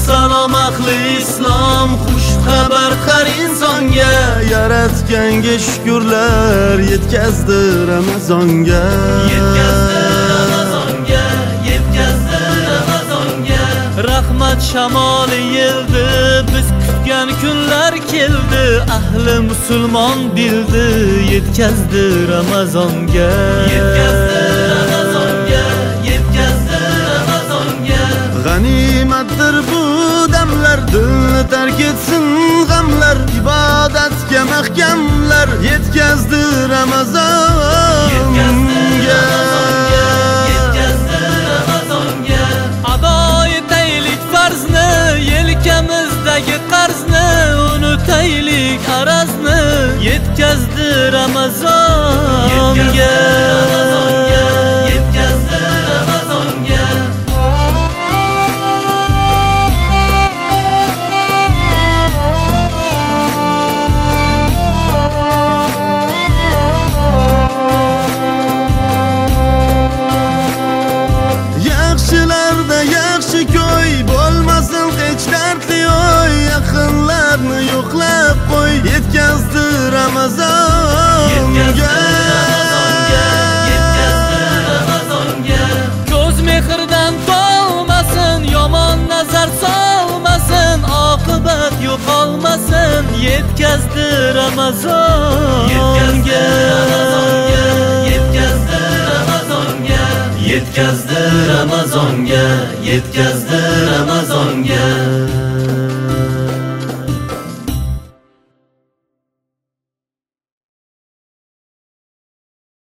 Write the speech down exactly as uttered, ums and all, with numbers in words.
Salom ahli islom, xush xabar har insonga. Yaratganga shukrlar, yetkazdi Ramazonga. Yetkazdi Ramazonga, yetkazdi Ramazonga. Rahmat shamoli yeldi, biz kutgan kunlar keldi. Ahli musulmon bildi, yetkazdi Ramazonga. Yetkazdi Ramazonga, yetkazdi Ramazonga. G'animatdir bu damlar, dilni tark etsin g'amlar. Ibodatga mahkamlar, yetkazdi Ramazonga. Yetkazdi Ramazonga, yetkazdi Ramazonga. Ado etaylik farzni, yelkamizdagi qarzni. Unutaylik arazni, yetkazdi Ramazonga. Yetkazdi Ramazonga. Yaxshilarda yaxshi ko'y, bo'lmasin hech dardli o'y. Yaqinlarni yo'qlab qo'y, yetkazdi Ramazonga. Yetkazdi Ramazonga. Ko'z mehrdan to'lmasin, yomon nazar solmasin, oqibat yo'qolmasin, yetkazdi Ramazonga. Yetkazdi Ramazonga, yetkazdi Ramazonga, yetkazdi Ramazonga.